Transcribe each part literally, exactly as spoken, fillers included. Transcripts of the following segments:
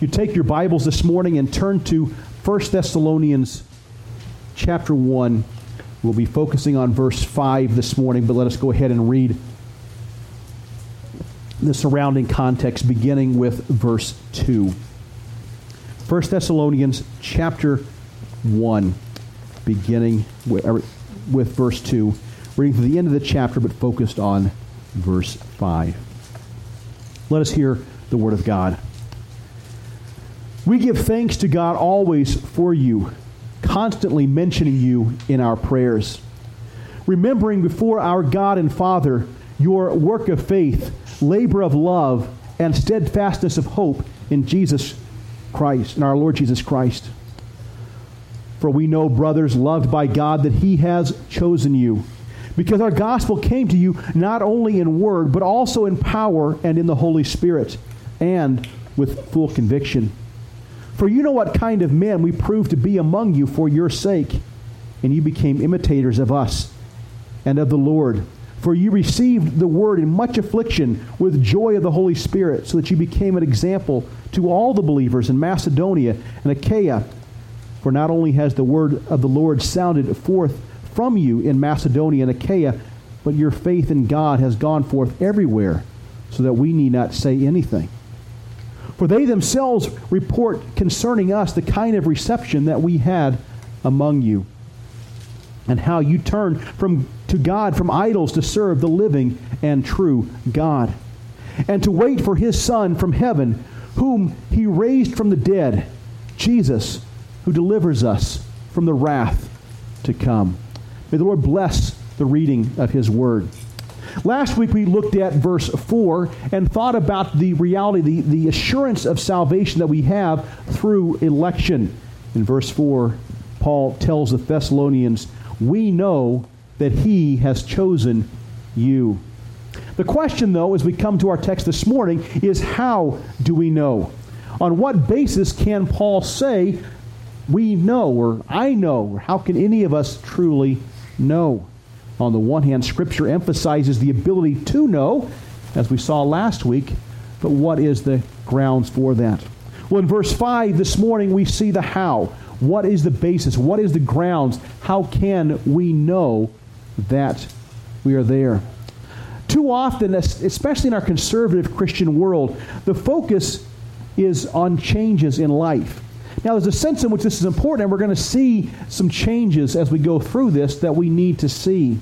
You take your Bibles this morning and turn to First Thessalonians chapter one. We'll be focusing on verse five this morning, but let us go ahead and read the surrounding context, beginning with verse two. First Thessalonians chapter one, beginning with, with verse two, reading to the end of the chapter, but focused on verse five. Let us hear the word of God. We give thanks to God always for you, constantly mentioning you in our prayers, remembering before our God and Father your work of faith, labor of love, and steadfastness of hope in Jesus Christ, in our Lord Jesus Christ. For we know, brothers, loved by God, that He has chosen you, because our gospel came to you not only in word, but also in power and in the Holy Spirit, and with full conviction. For you know what kind of men we proved to be among you for your sake, and you became imitators of us and of the Lord. For you received the word in much affliction with joy of the Holy Spirit, so that you became an example to all the believers in Macedonia and Achaia. For not only has the word of the Lord sounded forth from you in Macedonia and Achaia, but your faith in God has gone forth everywhere, so that we need not say anything. For they themselves report concerning us the kind of reception that we had among you, and how you turned from to God from idols to serve the living and true God, and to wait for His Son from heaven, whom He raised from the dead, Jesus, who delivers us from the wrath to come. May the Lord bless the reading of His Word. Last week we looked at verse four and thought about the reality, the, the assurance of salvation that we have through election. In verse four, Paul tells the Thessalonians, we know that He has chosen you. The question, though, as we come to our text this morning, is how do we know? On what basis can Paul say, we know, or I know, or how can any of us truly know? On the one hand, Scripture emphasizes the ability to know, as we saw last week, but what is the grounds for that? Well, in verse five this morning, we see the how. What is the basis? What is the grounds? How can we know that we are there? Too often, especially in our conservative Christian world, the focus is on changes in life. Now, there's a sense in which this is important, and we're going to see some changes as we go through this that we need to see.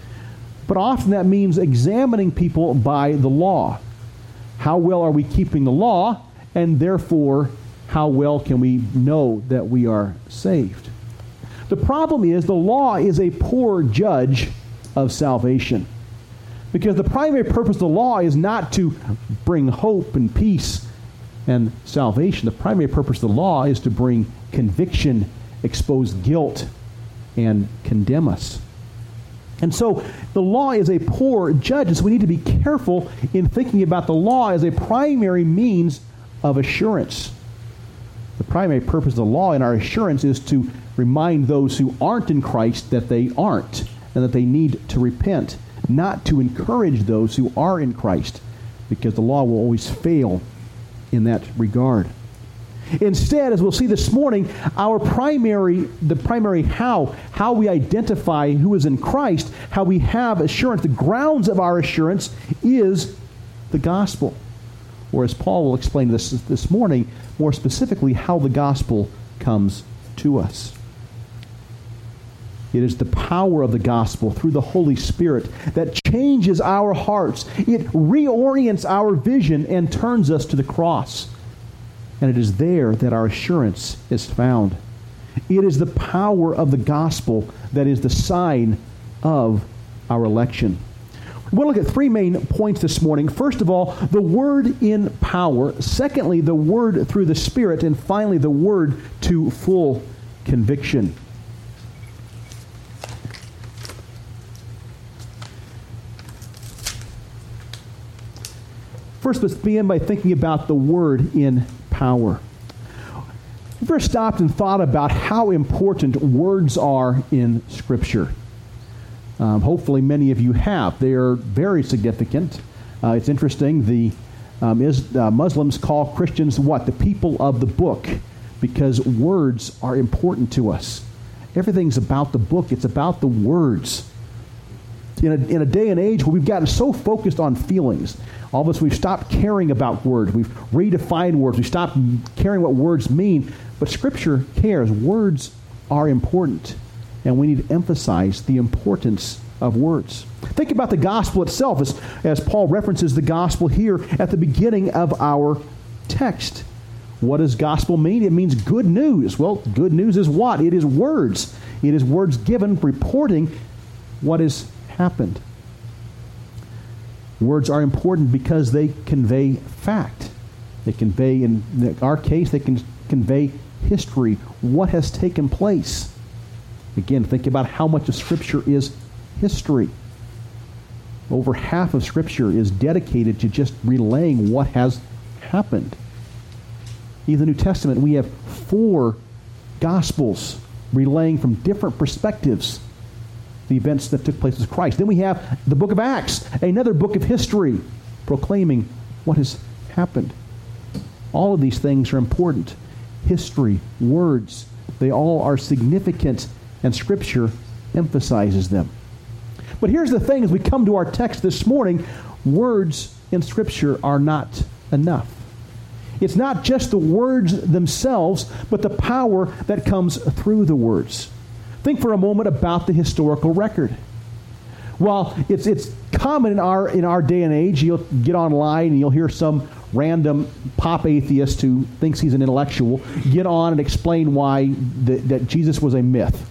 But often that means examining people by the law. How well are we keeping the law? And therefore, how well can we know that we are saved? The problem is the law is a poor judge of salvation. Because the primary purpose of the law is not to bring hope and peace and salvation. The primary purpose of the law is to bring conviction, expose guilt, and condemn us. And so the law is a poor judge, and so we need to be careful in thinking about the law as a primary means of assurance. The primary purpose of the law in our assurance is to remind those who aren't in Christ that they aren't, and that they need to repent, not to encourage those who are in Christ, because the law will always fail in that regard. Instead, as we'll see this morning, our primary, the primary how, how we identify who is in Christ, how we have assurance, the grounds of our assurance is the gospel. Or as Paul will explain this this morning, more specifically, how the gospel comes to us. It is the power of the gospel through the Holy Spirit that changes our hearts. It reorients our vision and turns us to the cross. And it is there that our assurance is found. It is the power of the gospel that is the sign of our election. We'll look at three main points this morning. First of all, the word in power. Secondly, the word through the Spirit. And finally, the word to full conviction. First, let's begin by thinking about the word in power. Have you ever stopped and thought about how important words are in Scripture? Um, hopefully many of you have. They are very significant. Uh, it's interesting, the Um, is, uh, Muslims call Christians what? The people of the book, because words are important to us. Everything's about the book. It's about the words. In a, in a day and age where we've gotten so focused on feelings, all of us, we've stopped caring about words. We've redefined words. We've stopped caring what words mean. But Scripture cares. Words are important. And we need to emphasize the importance of words. Think about the gospel itself as, as Paul references the gospel here at the beginning of our text. What does gospel mean? It means good news. Well, good news is what? It is words. It is words given reporting what has happened. Words are important because they convey fact. They convey, in our case, they can convey history, what has taken place. Again, think about how much of Scripture is history. Over half of Scripture is dedicated to just relaying what has happened. In the New Testament, we have four Gospels relaying from different perspectives the events that took place with Christ. Then we have the book of Acts, another book of history, proclaiming what has happened. All of these things are important. History, words, they all are significant, and Scripture emphasizes them. But here's the thing, as we come to our text this morning, words in Scripture are not enough. It's not just the words themselves, but the power that comes through the words. Think for a moment about the historical record. While it's it's common in our in our day and age, you'll get online and you'll hear some random pop atheist who thinks he's an intellectual get on and explain why the, that Jesus was a myth.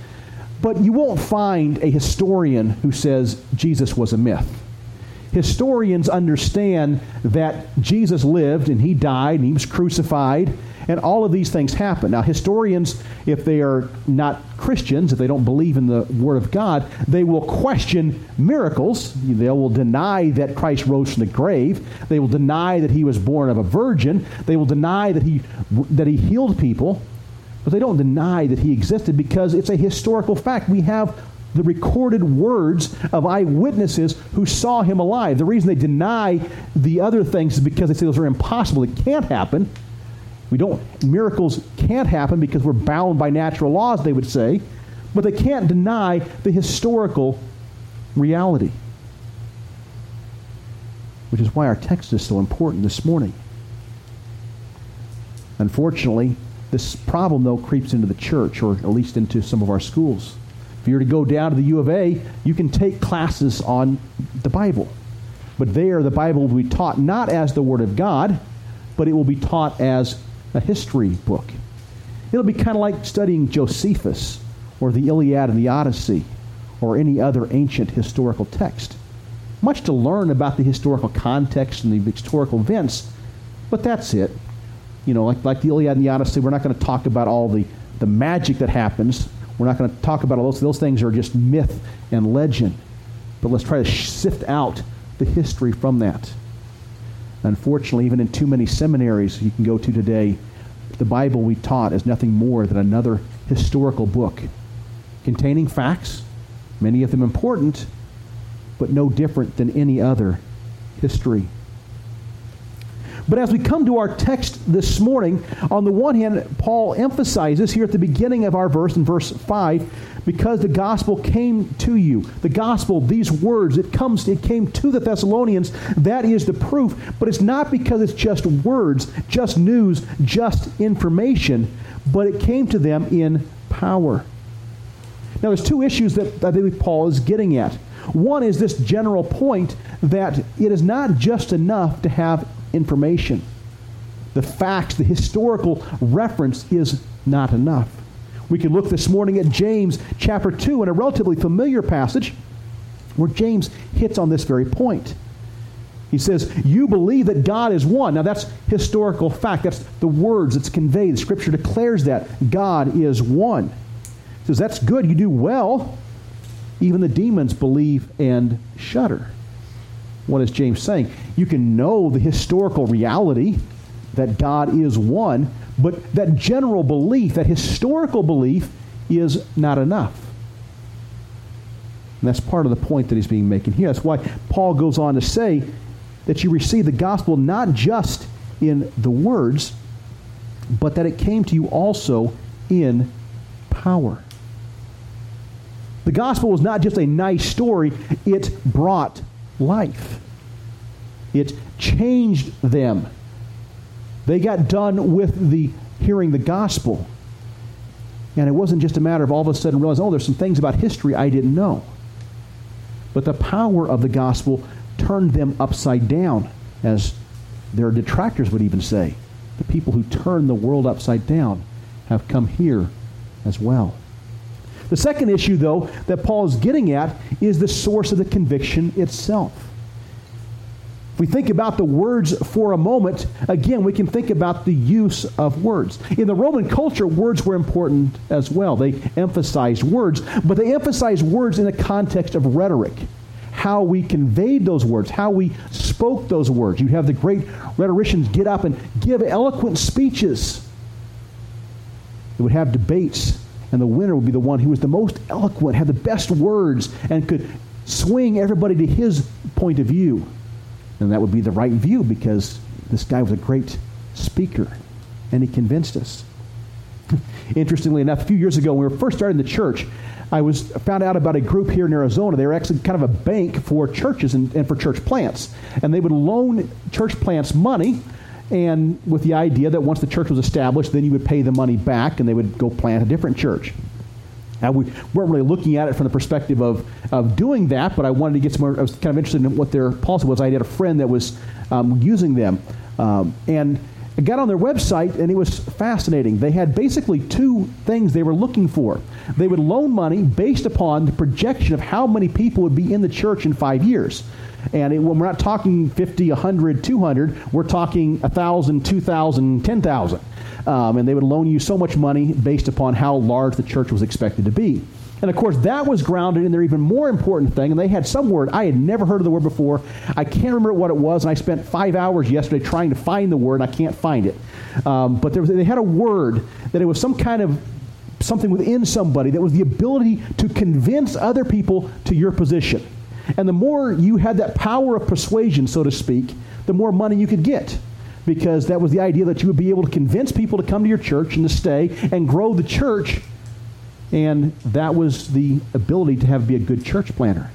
But you won't find a historian who says Jesus was a myth. Historians understand that Jesus lived and he died and he was crucified and all of these things happened. Now, historians, if they are not Christians, if they don't believe in the Word of God, they will question miracles. They will deny that Christ rose from the grave. They will deny that he was born of a virgin. They will deny that he that he healed people. But they don't deny that he existed because it's a historical fact. We have the recorded words of eyewitnesses who saw him alive. The reason they deny the other things is because they say those are impossible. It can't happen. We don't, miracles can't happen because we're bound by natural laws, they would say. But they can't deny the historical reality. Which is why our text is so important this morning. Unfortunately, this problem, though, creeps into the church, or at least into some of our schools. If you were to go down to the U of A, you can take classes on the Bible. But there, the Bible will be taught not as the Word of God, but it will be taught as a history book. It'll be kind of like studying Josephus, or the Iliad and the Odyssey, or any other ancient historical text. Much to learn about the historical context and the historical events, but that's it. You know, like, like the Iliad and the Odyssey, we're not going to talk about all the, the magic that happens. We're not going to talk about all those. Those things are just myth and legend. But let's try to sift out the history from that. Unfortunately, even in too many seminaries you can go to today, the Bible we taught is nothing more than another historical book containing facts, many of them important, but no different than any other history. But as we come to our text this morning, on the one hand, Paul emphasizes here at the beginning of our verse, in verse five, because the gospel came to you. The gospel, these words, it comes, it came to the Thessalonians. That is the proof. But it's not because it's just words, just news, just information, but it came to them in power. Now, there's two issues that I think Paul is getting at. One is this general point that it is not just enough to have information. The facts, the historical reference is not enough. We can look this morning at James chapter two in a relatively familiar passage where James hits on this very point. He says, you believe that God is one. Now that's historical fact. That's the words that's conveyed. The Scripture declares that God is one. He says, that's good. You do well. Even the demons believe and shudder. What is James saying? You can know the historical reality that God is one, but that general belief, that historical belief, is not enough. And that's part of the point that he's being making here. That's why Paul goes on to say that you received the gospel not just in the words, but that it came to you also in power. The gospel was not just a nice story, it brought life. It changed them. They got done with the hearing the gospel. And it wasn't just a matter of all of a sudden realizing, oh, there's some things about history I didn't know. But the power of the gospel turned them upside down, as their detractors would even say. The people who turn the world upside down have come here as well. The second issue, though, that Paul is getting at is the source of the conviction itself. If we think about the words for a moment, again, we can think about the use of words. In the Roman culture, words were important as well. They emphasized words, but they emphasized words in the context of rhetoric. How we conveyed those words, how we spoke those words. You'd have the great rhetoricians get up and give eloquent speeches. They would have debates, and the winner would be the one who was the most eloquent, had the best words, and could swing everybody to his point of view. And that would be the right view, because this guy was a great speaker, and he convinced us. Interestingly enough, a few years ago, when we were first starting the church, I was found out about a group here in Arizona. They were actually kind of a bank for churches and, and for church plants. And they would loan church plants money, and with the idea that once the church was established, then you would pay the money back, and they would go plant a different church. Now, we weren't really looking at it from the perspective of, of doing that, but I wanted to get some more, I was kind of interested in what their policy was. I had a friend that was um, using them. Um, and I got on their website, and it was fascinating. They had basically two things they were looking for. They would loan money based upon the projection of how many people would be in the church in five years. And it, when we're not talking fifty, one hundred, two hundred, we're talking one thousand, two thousand, ten thousand. Um, and they would loan you so much money based upon how large the church was expected to be. And of course, that was grounded in their even more important thing, and they had some word. I had never heard of the word before. I can't remember what it was, and I spent five hours yesterday trying to find the word, and I can't find it. Um, but there was, they had a word that it was some kind of something within somebody that was the ability to convince other people to your position. And the more you had that power of persuasion, so to speak, the more money you could get. Because that was the idea that you would be able to convince people to come to your church and to stay and grow the church. And that was the ability to have be a good church planter.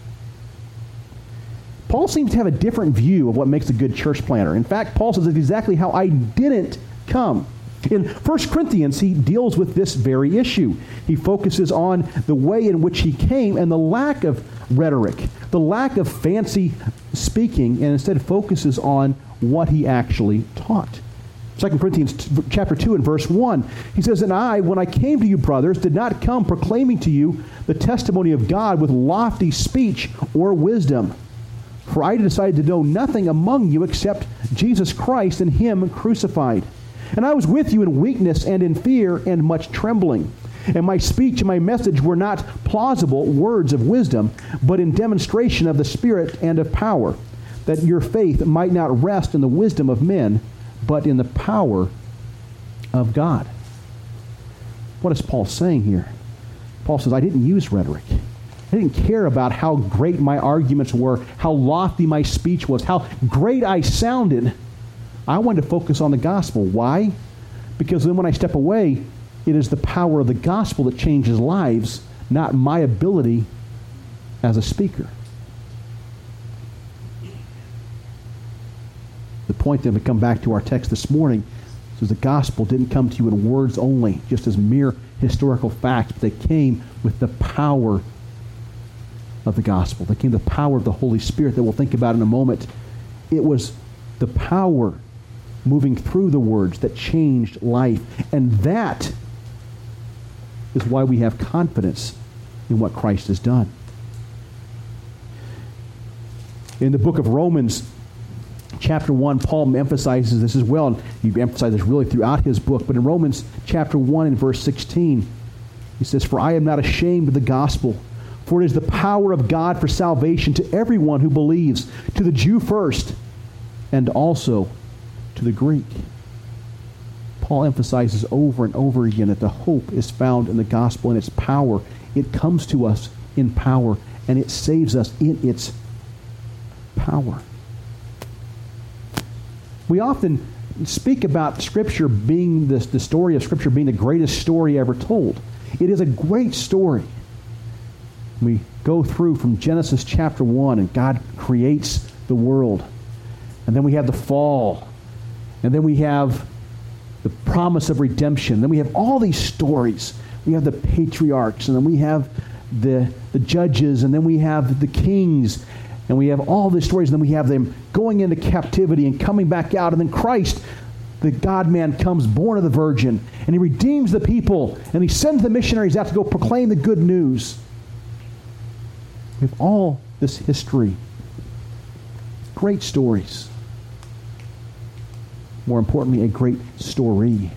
Paul seems to have a different view of what makes a good church planter. In fact, Paul says it's exactly how I didn't come. In First Corinthians, he deals with this very issue. He focuses on the way in which he came and the lack of rhetoric, the lack of fancy speaking, and instead focuses on what he actually taught. Second Corinthians chapter two and verse one, he says, "And I, when I came to you, brothers, did not come proclaiming to you the testimony of God with lofty speech or wisdom. For I decided to know nothing among you except Jesus Christ and him crucified. And I was with you in weakness and in fear and much trembling. And my speech and my message were not plausible words of wisdom, but in demonstration of the Spirit and of power, that your faith might not rest in the wisdom of men, but in the power of God." What is Paul saying here? Paul says, I didn't use rhetoric. I didn't care about how great my arguments were, how lofty my speech was, how great I sounded. I wanted to focus on the gospel. Why? Because then when I step away, it is the power of the gospel that changes lives, not my ability as a speaker. The point that we come back to our text this morning is the gospel didn't come to you in words only, just as mere historical facts, but they came with the power of the gospel. They came with the power of the Holy Spirit that we'll think about in a moment. It was the power moving through the words that changed life. And that is why we have confidence in what Christ has done. In the book of Romans, chapter one, Paul emphasizes this as well. And he emphasizes this really throughout his book. But in Romans chapter one and verse sixteen, he says, "For I am not ashamed of the gospel, for it is the power of God for salvation to everyone who believes, to the Jew first, and also to the Greek." Paul emphasizes over and over again that the hope is found in the gospel and its power. It comes to us in power, and it saves us in its power. We often speak about Scripture being the, the story of Scripture being the greatest story ever told. It is a great story. We go through from Genesis chapter one, and God creates the world. And then we have the fall. And then we have the promise of redemption. Then we have all these stories. We have the patriarchs, and then we have the, the judges, and then we have the kings, and we have all these stories, and then we have them going into captivity and coming back out, and then Christ, the God-man, comes born of the Virgin, and he redeems the people, and he sends the missionaries out to go proclaim the good news. We have all this history. Great stories. More importantly, a great story.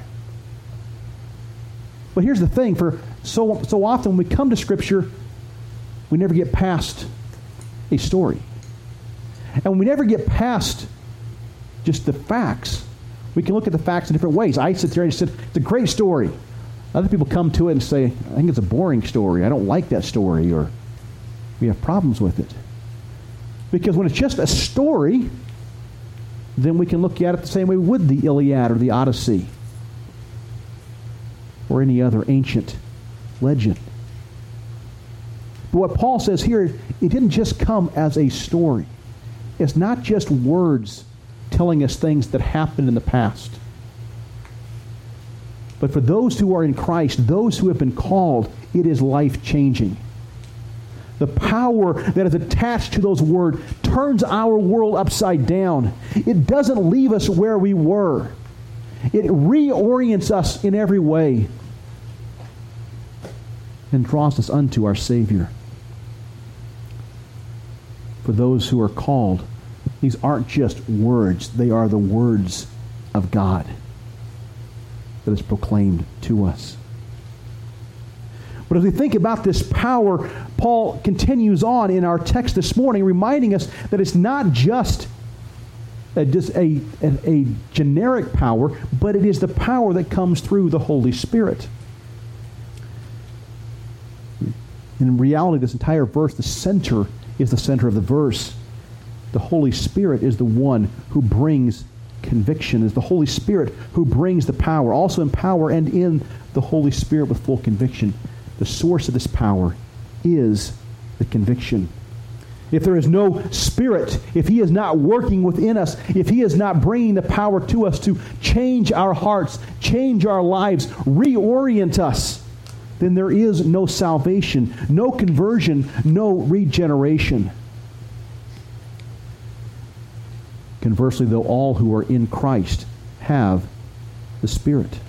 But here's the thing, for so so often when we come to Scripture, we never get past a story. And when we never get past just the facts, we can look at the facts in different ways. I sit there and said, it's a great story. Other people come to it and say, I think it's a boring story. I don't like that story, or we have problems with it. Because when it's just a story, then we can look at it the same way we would the Iliad or the Odyssey or any other ancient legend. But what Paul says here, it didn't just come as a story. It's not just words telling us things that happened in the past. But for those who are in Christ, those who have been called, it is life-changing. The power that is attached to those words turns our world upside down. It doesn't leave us where we were. It reorients us in every way and draws us unto our Savior. For those who are called, these aren't just words. They are the words of God that is proclaimed to us. But as we think about this power, Paul continues on in our text this morning, reminding us that it's not just a, just a, a, a generic power, but it is the power that comes through the Holy Spirit. In reality, this entire verse, the center is the center of the verse. The Holy Spirit is the one who brings conviction. It's the Holy Spirit who brings the power. Also in power and in the Holy Spirit with full conviction. The source of this power is the conviction. If there is no Spirit, if He is not working within us, if He is not bringing the power to us to change our hearts, change our lives, reorient us, then there is no salvation, no conversion, no regeneration. Conversely, though, all who are in Christ have the Spirit.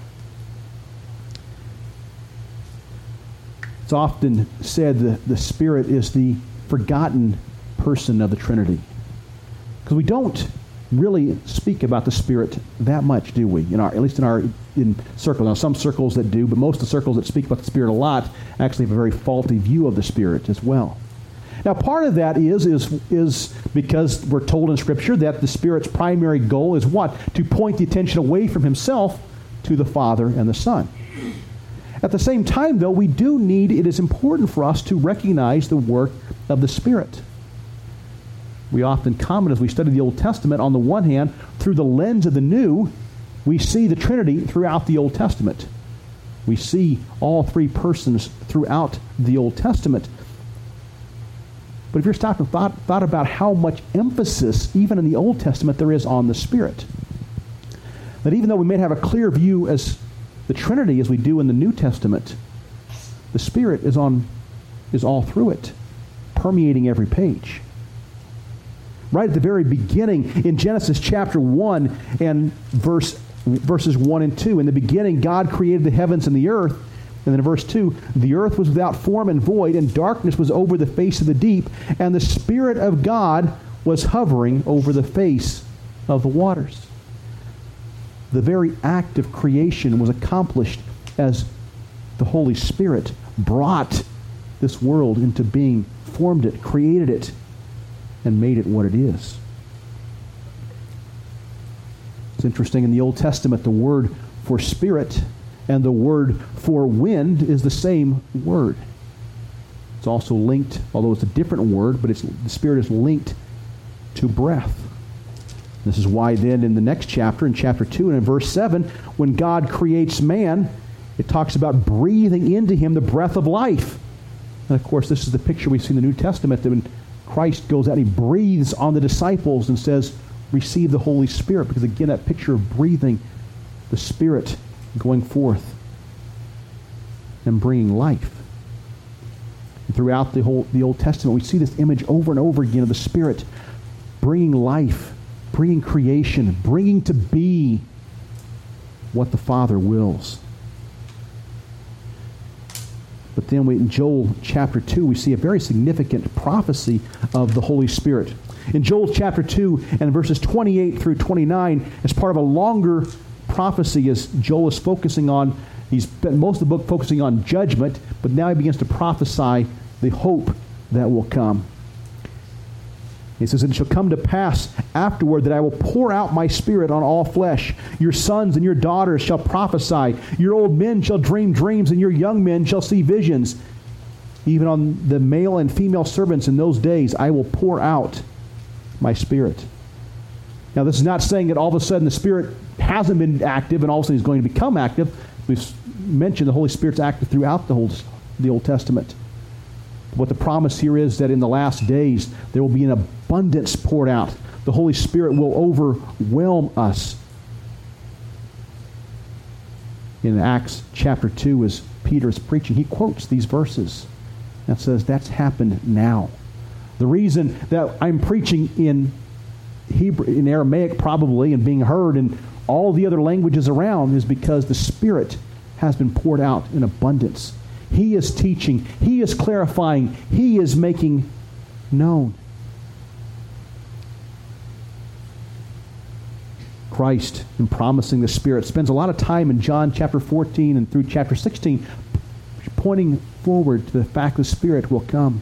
It's often said that the Spirit is the forgotten person of the Trinity. Because we don't really speak about the Spirit that much, do we? In our, at least in our in circles. Now, some circles that do, but most of the circles that speak about the Spirit a lot actually have a very faulty view of the Spirit as well. Now, part of that is, is, is because we're told in Scripture that the Spirit's primary goal is what? To point the attention away from Himself to the Father and the Son. At the same time, though, we do need, it is important for us to recognize the work of the Spirit. We often comment as we study the Old Testament, on the one hand, through the lens of the New, we see the Trinity throughout the Old Testament. We see all three persons throughout the Old Testament. But if you're stopped and thought, thought about how much emphasis, even in the Old Testament, there is on the Spirit, that even though we may have a clear view as the Trinity as we do in the New Testament, the Spirit is on, is all through it, permeating every page. Right at the very beginning, in Genesis chapter one and verse verses one and two, in the beginning God created the heavens and the earth. And then in verse two, the earth was without form and void, and darkness was over the face of the deep, and the Spirit of God was hovering over the face of the waters. The very act of creation was accomplished as the Holy Spirit brought this world into being, formed it, created it, and made it what it is. It's interesting, in the Old Testament, the word for spirit and the word for wind is the same word. It's also linked, although it's a different word, but it's, the Spirit is linked to breath. This is why then in the next chapter, in chapter two and in verse seven, when God creates man, it talks about breathing into him the breath of life. And of course, this is the picture we see in the New Testament, that when Christ goes out, he breathes on the disciples and says, receive the Holy Spirit. Because again, that picture of breathing the Spirit going forth and bringing life. And throughout the whole the Old Testament, we see this image over and over again of the Spirit bringing life, bringing creation, bringing to be what the Father wills. But then we, in Joel chapter two, we see a very significant prophecy of the Holy Spirit. In Joel chapter two and verses twenty-eight through twenty-nine, as part of a longer prophecy, as Joel is focusing on, he's spent most of the book focusing on judgment, but now he begins to prophesy the hope that will come. He says, "And it shall come to pass afterward that I will pour out my Spirit on all flesh. Your sons and your daughters shall prophesy. Your old men shall dream dreams, and your young men shall see visions. Even on the male and female servants in those days I will pour out my Spirit." Now, this is not saying that all of a sudden the Spirit hasn't been active and all of a sudden he's going to become active. We've mentioned the Holy Spirit's active throughout the whole the Old Testament. What the promise here is that in the last days there will be an abundance poured out. The Holy Spirit will overwhelm us. In Acts chapter two, as Peter is preaching, he quotes these verses and says that's happened now. The reason that I'm preaching in Hebrew, in Aramaic probably, and being heard in all the other languages around is because the Spirit has been poured out in abundance. He is teaching. He is clarifying. He is making known. Christ, in promising the Spirit, spends a lot of time in John chapter fourteen and through chapter sixteen pointing forward to the fact the Spirit will come.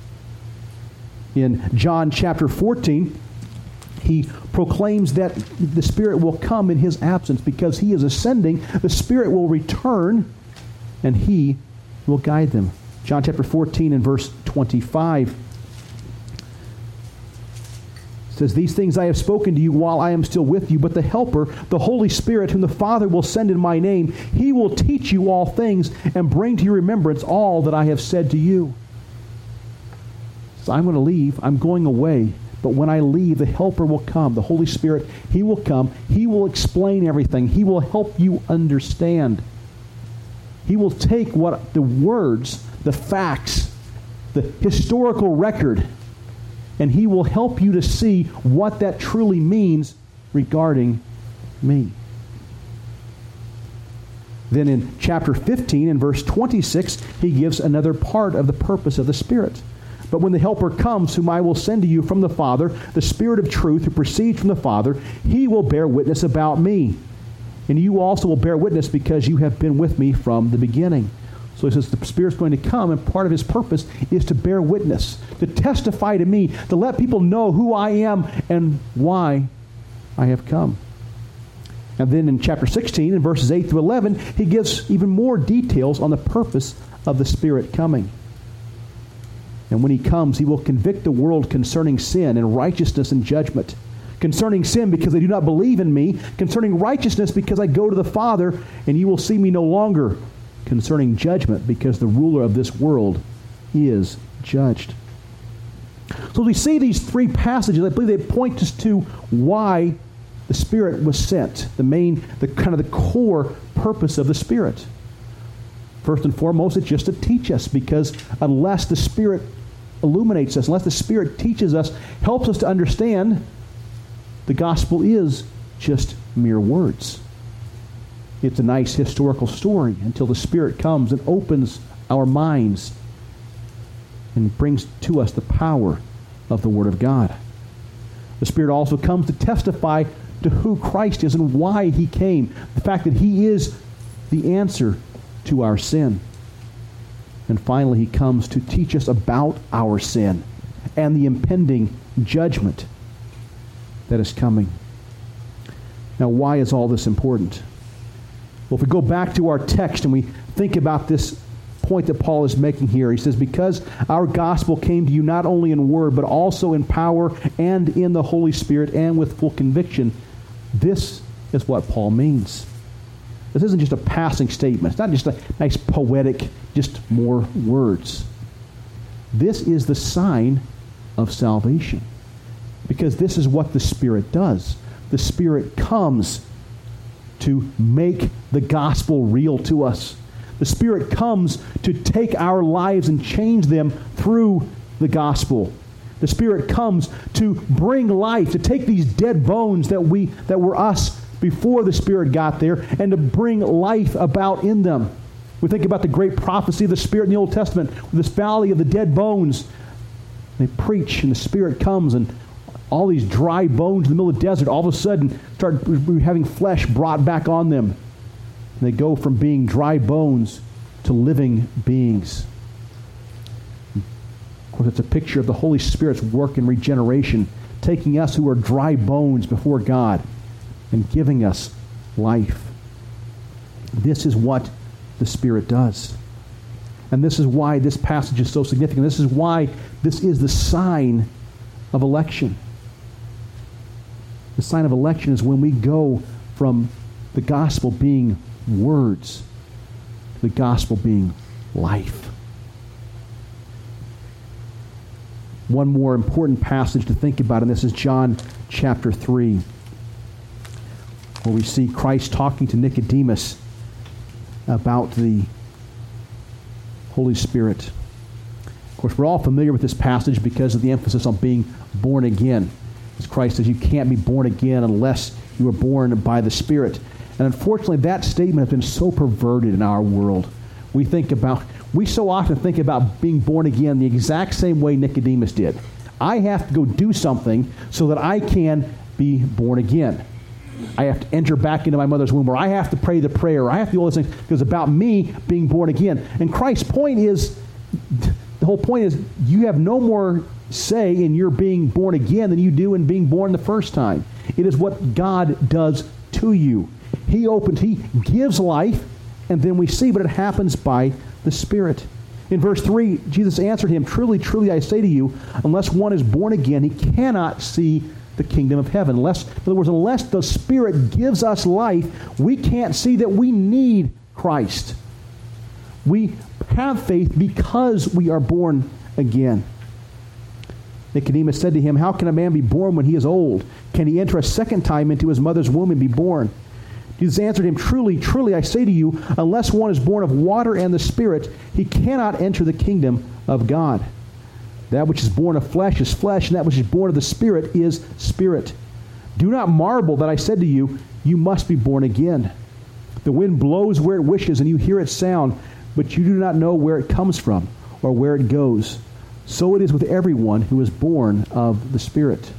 In John chapter fourteen, he proclaims that the Spirit will come in his absence because he is ascending. The Spirit will return and he will guide them. John chapter fourteen and verse twenty-five says, "These things I have spoken to you while I am still with you, but the Helper, the Holy Spirit, whom the Father will send in my name, he will teach you all things and bring to your remembrance all that I have said to you." So I'm going to leave. I'm going away. But when I leave, the Helper will come. The Holy Spirit, he will come. He will explain everything. He will help you understand. He will take what the words, the facts, the historical record, and he will help you to see what that truly means regarding me. Then in chapter fifteen and verse twenty-six, he gives another part of the purpose of the Spirit. "But when the Helper comes, whom I will send to you from the Father, the Spirit of truth who proceeds from the Father, he will bear witness about me. And you also will bear witness because you have been with me from the beginning." So he says the Spirit's going to come, and part of his purpose is to bear witness, to testify to me, to let people know who I am and why I have come. And then in chapter sixteen, in verses eight through eleven, he gives even more details on the purpose of the Spirit coming. "And when he comes, he will convict the world concerning sin and righteousness and judgment. Concerning sin, because they do not believe in me. Concerning righteousness, because I go to the Father, and you will see me no longer. Concerning judgment, because the ruler of this world is judged." So we see these three passages. I believe they point us to why the Spirit was sent. The main, the kind of the core purpose of the Spirit. First and foremost, it's just to teach us, because unless the Spirit illuminates us, unless the Spirit teaches us, helps us to understand, the gospel is just mere words. It's a nice historical story until the Spirit comes and opens our minds and brings to us the power of the Word of God. The Spirit also comes to testify to who Christ is and why he came. The fact that he is the answer to our sin. And finally, he comes to teach us about our sin and the impending judgment that is coming. Now, why is all this important? Well, if we go back to our text and we think about this point that Paul is making here. He says, because our gospel came to you not only in word, but also in power and in the Holy Spirit and with full conviction. This is what Paul means. This isn't just a passing statement. It's not just a nice poetic, just more words. This is the sign of salvation. Because this is what the Spirit does. The Spirit comes to make the gospel real to us. The Spirit comes to take our lives and change them through the gospel. The Spirit comes to bring life, to take these dead bones that we that were us before the Spirit got there, and to bring life about in them. We think about the great prophecy of the Spirit in the Old Testament, this valley of the dead bones. They preach, and the Spirit comes, and all these dry bones in the middle of the desert all of a sudden start having flesh brought back on them. And they go from being dry bones to living beings. Of course, it's a picture of the Holy Spirit's work in regeneration, taking us who are dry bones before God and giving us life. This is what the Spirit does. And this is why this passage is so significant. This is why this is the sign of election. The sign of election is when we go from the gospel being words to the gospel being life. One more important passage to think about, and this is John chapter three, where we see Christ talking to Nicodemus about the Holy Spirit. Of course, we're all familiar with this passage because of the emphasis on being born again. As Christ says, you can't be born again unless you are born by the Spirit. And unfortunately, that statement has been so perverted in our world. We think about, we so often think about being born again the exact same way Nicodemus did. I have to go do something so that I can be born again. I have to enter back into my mother's womb, or I have to pray the prayer, or I have to do all those things because it's about me being born again. And Christ's point is, the whole point is, you have no more say in your being born again than you do in being born the first time. It is what God does to you. He opens, He gives life, and then we see, but it happens by the Spirit. In verse three, Jesus answered him, "Truly, truly, I say to you, unless one is born again, he cannot see the kingdom of heaven." Unless, in other words, unless the Spirit gives us life, we can't see that we need Christ. We have faith because we are born again. Nicodemus said to him, "How can a man be born when he is old? Can he enter a second time into his mother's womb and be born?" Jesus answered him, "Truly, truly, I say to you, unless one is born of water and the Spirit, he cannot enter the kingdom of God. That which is born of flesh is flesh, and that which is born of the Spirit is spirit. Do not marvel that I said to you, you must be born again. The wind blows where it wishes, and you hear its sound, but you do not know where it comes from or where it goes. So it is with everyone who is born of the Spirit."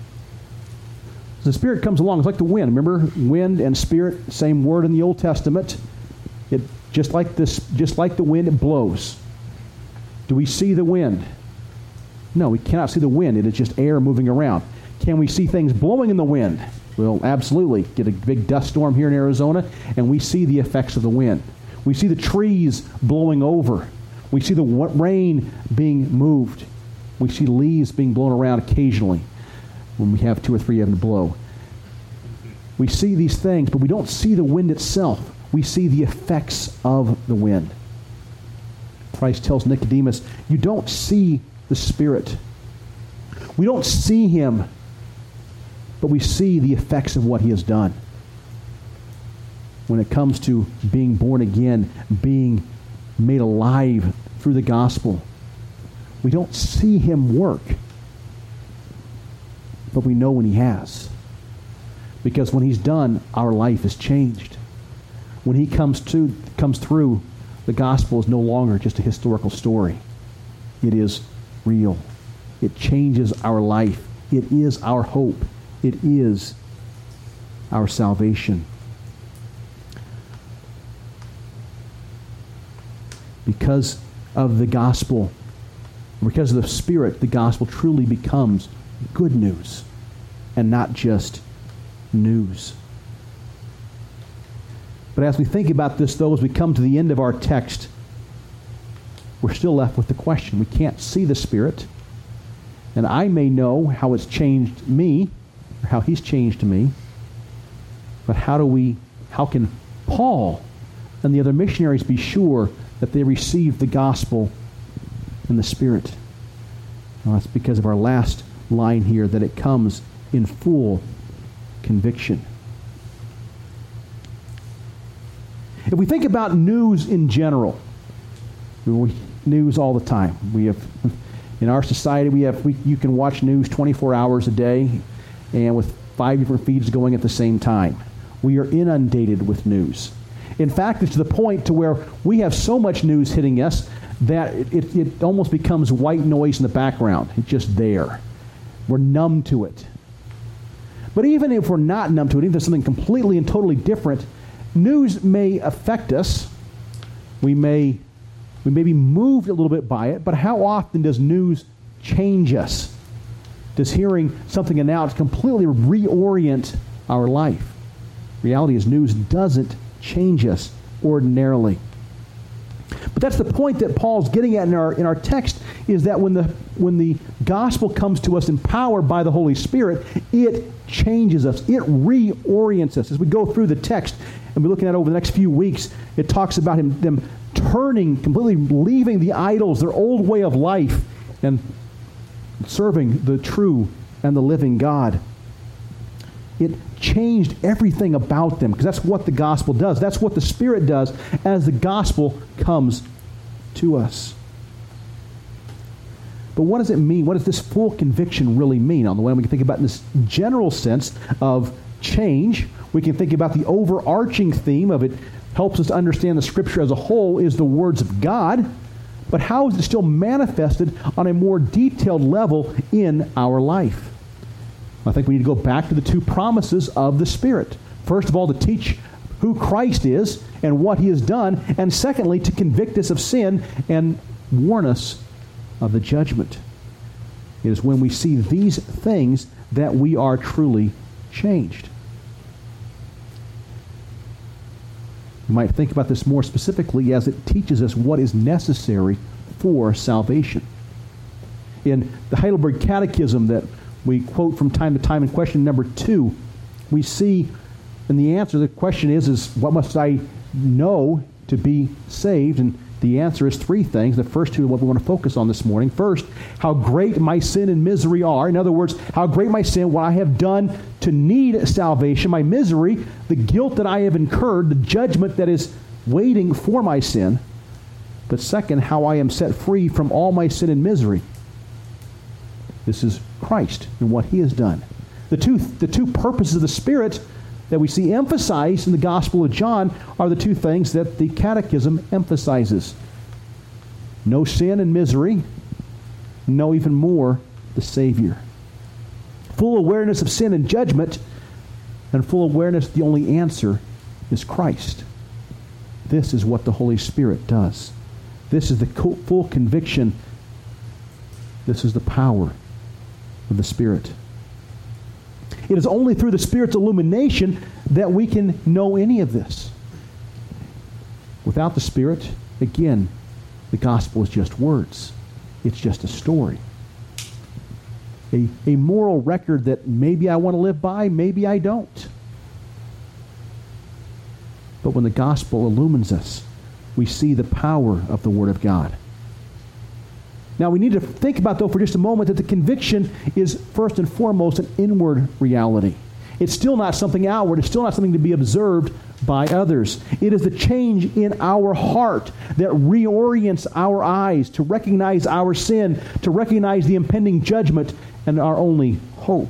The Spirit comes along. It's like the wind. Remember, wind and Spirit, same word in the Old Testament. It just like this, just like the wind, it blows. Do we see the wind? No, we cannot see the wind. It is just air moving around. Can we see things blowing in the wind? Well, absolutely. Get a big dust storm here in Arizona, and we see the effects of the wind. We see the trees blowing over. We see the rain being moved. We see leaves being blown around occasionally when we have two or three of them to blow. We see these things, but we don't see the wind itself. We see the effects of the wind. Christ tells Nicodemus, you don't see the Spirit. We don't see Him, but we see the effects of what He has done. When it comes to being born again, being made alive through the gospel, we don't see Him work, but we know when He has. Because when He's done, our life is changed. When He comes to comes through, the gospel is no longer just a historical story. It is real. It changes our life. It is our hope. It is our salvation. Because of the gospel, because of the Spirit, the gospel truly becomes good news and not just news. But as we think about this, though, as we come to the end of our text, we're still left with the question. We can't see the Spirit. And I may know how it's changed me, or how he's changed me. But how do we, how can Paul and the other missionaries be sure that they received the gospel and the Spirit? Well, that's because of our last line here, that it comes in full conviction. If we think about news in general, we, news all the time. We have, in our society, we have we, you can watch news twenty-four hours a day, and with five different feeds going at the same time. We are inundated with news. In fact, it's to the point to where we have so much news hitting us that it, it, it almost becomes white noise in the background. It's just there. We're numb to it. But even if we're not numb to it, even if there's something completely and totally different, news may affect us. We may, we may be moved a little bit by it, but how often does news change us? Does hearing something announced completely reorient our life? Reality is, news doesn't change us ordinarily. But that's the point that Paul's getting at in our in our text, is that when the when the gospel comes to us empowered by the Holy Spirit, it changes us. It reorients us. As we go through the text and we're looking at it over the next few weeks, it talks about him them turning, completely leaving the idols, their old way of life, and serving the true and the living God. It changed everything about them, because that's what the gospel does. That's what the Spirit does as the gospel comes to us. But what does it mean? What does this full conviction really mean? On the one hand, we can think about in this general sense of change. We can think about the overarching theme of it helps us to understand the Scripture as a whole is the words of God. But how is it still manifested on a more detailed level in our life? I think we need to go back to the two promises of the Spirit. First of all, to teach who Christ is and what he has done, and secondly, to convict us of sin and warn us of the judgment. It is when we see these things that we are truly changed. You might think about this more specifically as it teaches us what is necessary for salvation. In the Heidelberg Catechism that we quote from time to time in question number two, we see in the answer, the question is, is what must I know to be saved? And the answer is three things. The first two are what we want to focus on this morning. First, how great my sin and misery are. In other words, how great my sin, what I have done to need salvation, my misery, the guilt that I have incurred, the judgment that is waiting for my sin. But second, how I am set free from all my sin and misery. This is Christ and what he has done. The two, the two purposes of the Spirit that we see emphasized in the Gospel of John are the two things that the Catechism emphasizes. No sin and misery. No, even more, the Savior. Full awareness of sin and judgment, and full awareness the only answer is Christ. This is what the Holy Spirit does. This is the full conviction. This is the power of the Spirit. It is only through the Spirit's illumination that we can know any of this. Without the Spirit, again, the gospel is just words. It's just a story. A, a moral record that maybe I want to live by, maybe I don't. But when the gospel illumines us, we see the power of the Word of God. Now, we need to think about, though, for just a moment, that the conviction is first and foremost an inward reality. It's still not something outward. It's still not something to be observed by others. It is the change in our heart that reorients our eyes to recognize our sin, to recognize the impending judgment, and our only hope.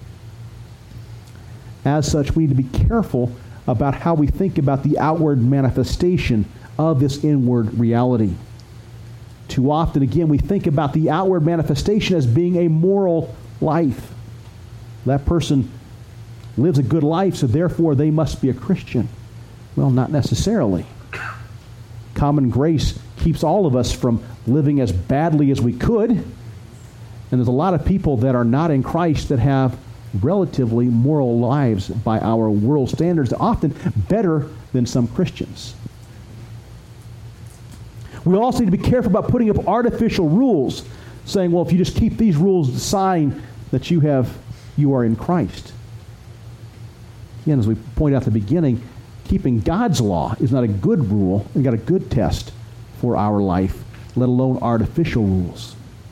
As such, we need to be careful about how we think about the outward manifestation of this inward reality. Too often, again, we think about the outward manifestation as being a moral life. That person lives a good life, so therefore they must be a Christian. Well, not necessarily. Common grace keeps all of us from living as badly as we could. And there's a lot of people that are not in Christ that have relatively moral lives by our world standards, often better than some Christians. We also need to be careful about putting up artificial rules, saying, well, if you just keep these rules, the sign that you have, you are in Christ. Again, as we pointed out at the beginning, keeping God's law is not a good rule and got a good test for our life, let alone artificial rules.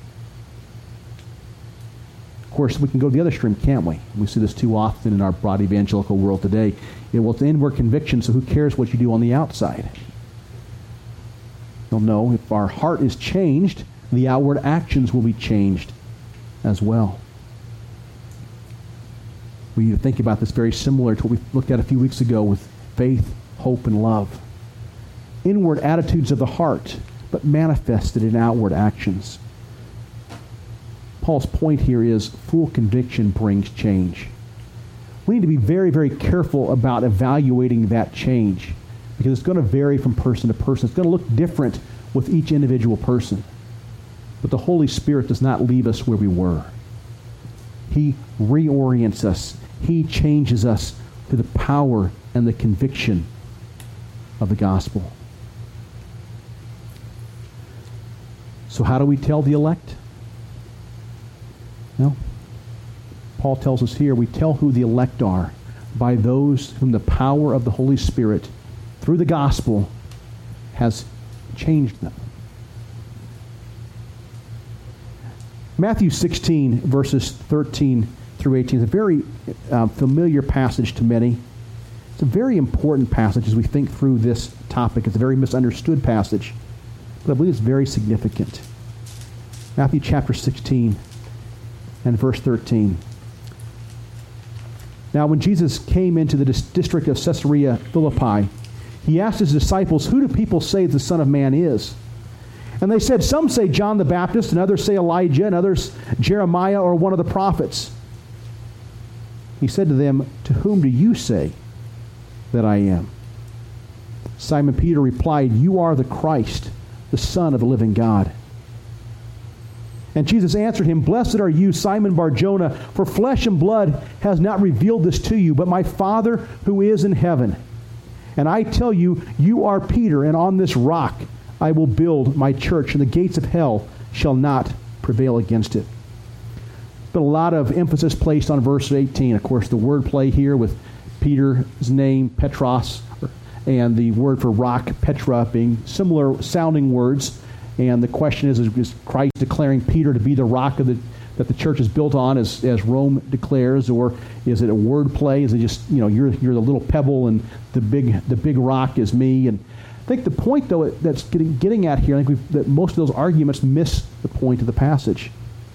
Of course, we can go to the other extreme, can't we? We see this too often in our broad evangelical world today. It will, it's an inward conviction, so who cares what you do on the outside? You'll know if our heart is changed, the outward actions will be changed as well. We need to think about this very similar to what we looked at a few weeks ago with faith, hope, and love. Inward attitudes of the heart, but manifested in outward actions. Paul's point here is full conviction brings change. We need to be very, very careful about evaluating that change because it's going to vary from person to person. It's going to look different with each individual person. But the Holy Spirit does not leave us where we were. He reorients us. He changes us through the power and the conviction of the gospel. So how do we tell the elect? Well, Paul tells us here, we tell who the elect are by those whom the power of the Holy Spirit through the gospel has changed them. Matthew sixteen, verses thirteen through eighteen is a very uh, familiar passage to many. It's a very important passage as we think through this topic. It's a very misunderstood passage, but I believe it's very significant. Matthew chapter sixteen and verse thirteen. Now when Jesus came into the dis- district of Caesarea Philippi, he asked his disciples, who do people say the Son of Man is? And they said, some say John the Baptist, and others say Elijah, and others Jeremiah or one of the prophets. He said to them, to whom do you say that I am? Simon Peter replied, you are the Christ, the Son of the living God. And Jesus answered him, blessed are you, Simon Bar-Jonah, for flesh and blood has not revealed this to you, but my Father who is in heaven. And I tell you, you are Peter, and on this rock I will build my church, and the gates of hell shall not prevail against it. But a lot of emphasis placed on verse eighteen. Of course, the word play here with Peter's name, Petros, and the word for rock, Petra, being similar sounding words. And the question is, is Christ declaring Peter to be the rock of the that the church is built on, as, as Rome declares, or is it a word play? Is it just, you know, you're you're the little pebble and the big the big rock is me? And I think the point, though, that's getting getting at here, I think we've, that most of those arguments miss the point of the passage.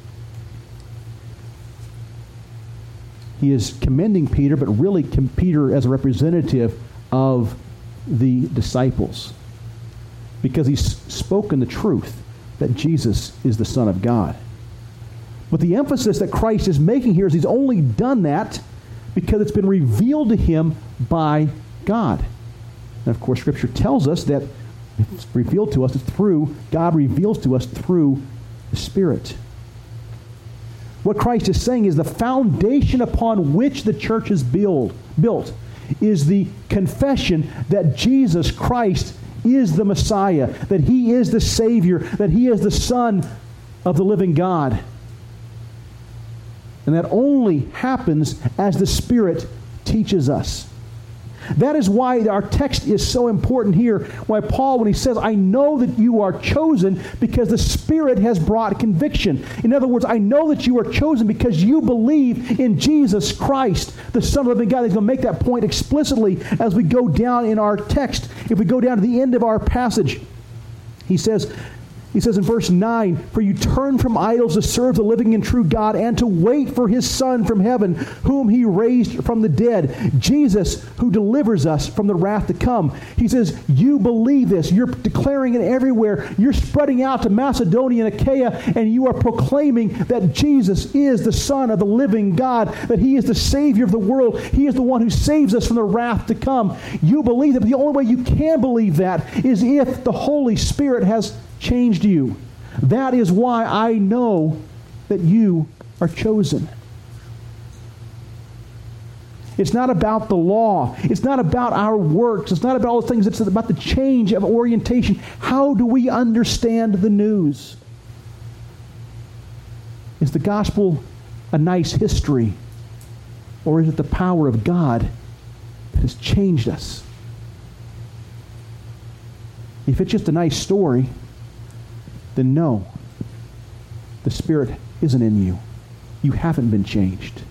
He is commending Peter, but really Peter as a representative of the disciples, because he's spoken the truth that Jesus is the Son of God. But the emphasis that Christ is making here is he's only done that because it's been revealed to him by God. And of course, Scripture tells us that it's revealed to us through, God reveals to us through the Spirit. What Christ is saying is the foundation upon which the church is build, built is the confession that Jesus Christ is the Messiah, that he is the Savior, that he is the Son of the living God. And that only happens as the Spirit teaches us. That is why our text is so important here. Why Paul, when he says, I know that you are chosen because the Spirit has brought conviction. In other words, I know that you are chosen because you believe in Jesus Christ, the Son of the living God. He's going to make that point explicitly as we go down in our text. If we go down to the end of our passage, he says, He says in verse nine, for you turn from idols to serve the living and true God and to wait for his Son from heaven, whom he raised from the dead, Jesus, who delivers us from the wrath to come. He says, you believe this. You're declaring it everywhere. You're spreading out to Macedonia and Achaia, and you are proclaiming that Jesus is the Son of the living God, that he is the Savior of the world. He is the one who saves us from the wrath to come. You believe that, but the only way you can believe that is if the Holy Spirit has changed you. That is why I know that you are chosen. It's not about the law. It's not about our works. It's not about all the things. It's about the change of orientation. How do we understand the news? Is the gospel a nice history? Or is it the power of God that has changed us? If it's just a nice story, then no, the Spirit isn't in you. You haven't been changed.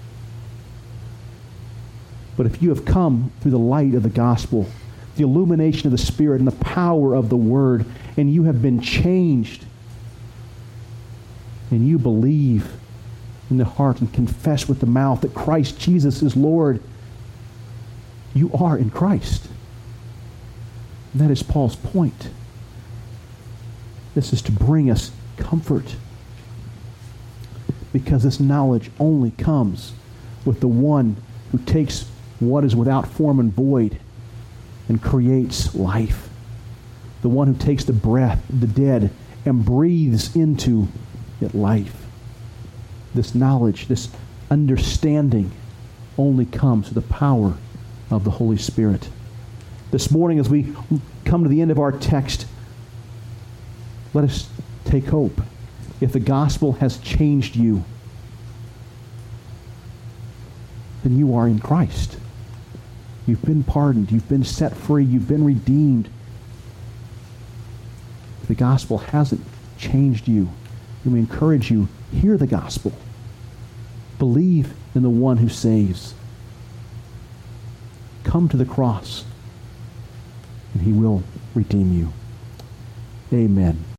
But if you have come through the light of the gospel, the illumination of the Spirit and the power of the Word, and you have been changed, and you believe in the heart and confess with the mouth that Christ Jesus is Lord, you are in Christ. And that is Paul's point. This is to bring us comfort, because this knowledge only comes with the one who takes what is without form and void and creates life. The one who takes the breath of the dead and breathes into it life. This knowledge, this understanding only comes through the power of the Holy Spirit. This morning, as we come to the end of our text, let us take hope. If the gospel has changed you, then you are in Christ. You've been pardoned. You've been set free. You've been redeemed. If the gospel hasn't changed you, let me encourage you, hear the gospel. Believe in the one who saves. Come to the cross, and he will redeem you. Amen.